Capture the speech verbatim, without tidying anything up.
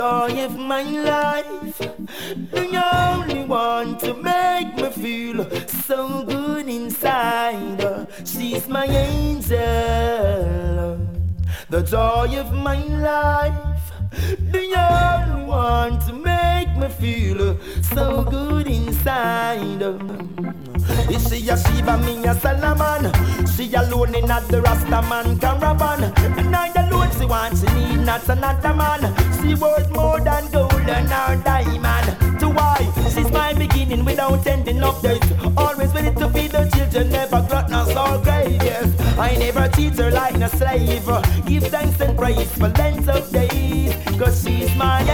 Joy of my life, the only one to make me feel so good inside. She's my angel, the joy of my life, the only one to make me feel so good inside. Is she a Shiva, me a Solomon? She alone in at the Rastaman caravan. And I alone she wants, she need not another man. She worth more than gold and or diamond. To why? She's my beginning without ending updates. Always ready to feed the children, never gluttonous or great. Yes, I never teach her like a slave. Give thanks and praise for length of days, cause she's my